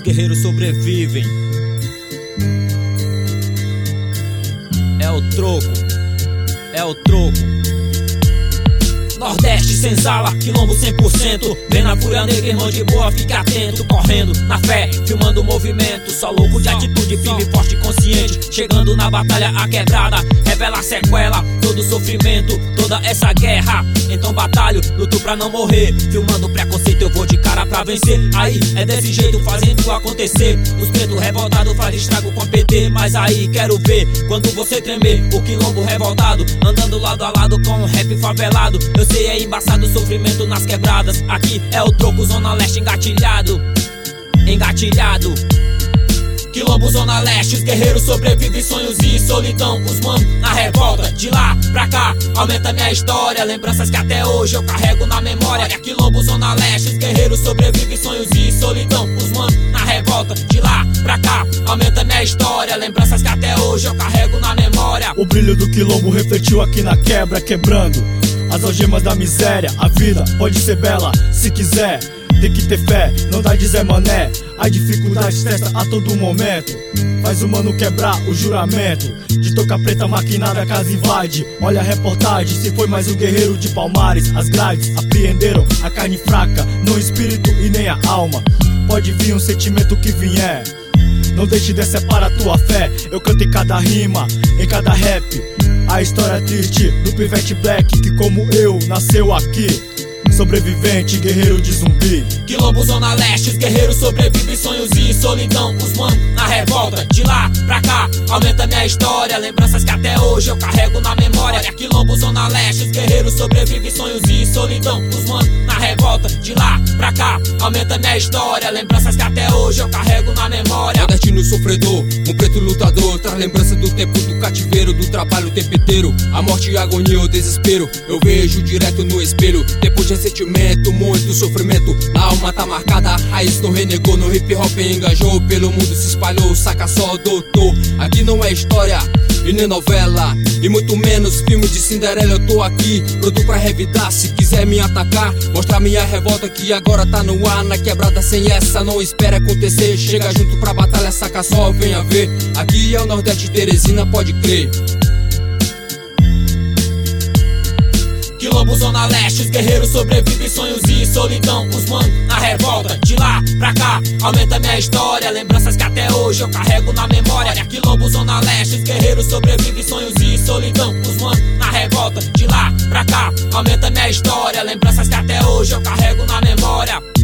guerreiros sobrevivem. É o troco, é o troco. Nordeste, senzala, quilombo 100%. Vem na fúria negra, irmão de boa, fique atento. Correndo, na fé, filmando o movimento. Só louco de atitude, firme, forte e consciente. Chegando na batalha, a quebrada revela a sequela, todo o sofrimento, toda essa guerra. Então batalho, luto pra não morrer. Filmando preconceito, eu vou de cara pra vencer. Aí, é desse jeito, fazendo acontecer. Os pretos revoltados fazem estrago com PT. Mas aí, quero ver, quando você tremer, o quilombo revoltado, andando lado a lado com um rap favelado. Eu sei, é embaçado o sofrimento nas quebradas. Aqui é o troco, Zona Leste engatilhado. Engatilhado. Quilombo, Zona Leste, os guerreiros sobrevivem, sonhos e solidão. Os mano na revolta, de lá pra cá, aumenta minha história. Lembranças que até hoje eu carrego na memória. Quilombo, Zona Leste, os guerreiros sobrevivem, sonhos e solidão. Os mano na revolta, de lá pra cá, aumenta minha história. Lembranças que até hoje eu carrego na memória. O brilho do quilombo refletiu aqui na quebra, quebrando as algemas da miséria. A vida pode ser bela se quiser, tem que ter fé, não dá de Zé Mané. A dificuldade testa a todo momento, faz o mano quebrar o juramento. De toca preta maquinada a casa invade. Olha a reportagem, se foi mais um guerreiro de Palmares. As grades apreenderam a carne fraca, não o espírito e nem a alma. Pode vir um sentimento que vier, não deixe decepar a tua fé. Eu canto em cada rima, em cada rap, a história triste do pivete black que como eu nasceu aqui. Sobrevivente, guerreiro de zumbi. Quilombo, Zona Leste, os guerreiros sobrevivem, sonhos e solidão. Os mano na revolta, de lá pra cá, aumenta minha história. Lembranças que até hoje eu carrego na memória. Quilombo, Zona Leste, os guerreiros sobrevivem, sonhos e solidão. Os mano na revolta, de lá pra cá, aumenta minha história. Lembranças que até hoje eu carrego na memória. Nordestino sofredor, um preto lutador, traz lembrança do tempo do cativeiro, do trabalho o tempo inteiro. A morte e a agonia, o desespero, eu vejo direto no espelho. Depois de sentimento, muito sofrimento, na alma tá marcada, a raiz não renegou, no hip hop engajou, pelo mundo se espalhou, saca só, doutor. Aqui não é história e nem novela, e muito menos filme de Cinderela. Eu tô aqui, pronto pra revidar, se quiser me atacar, mostrar minha revolta que agora tá no ar. Na quebrada sem essa, não espera acontecer, chega junto pra batalha, saca só, venha ver. Aqui é o Nordeste Teresina, pode crer. Quilombo, Zona Leste, os guerreiros sobrevivem, sonhos e solidão. Os mano na revolta, de lá pra cá, aumenta minha história. Lembranças que até hoje eu carrego na memória. Quilombo, Zona Leste, os guerreiros sobrevivem, sonhos e solidão. Os mano na revolta, de lá pra cá, aumenta minha história. Lembranças que até hoje eu carrego na memória.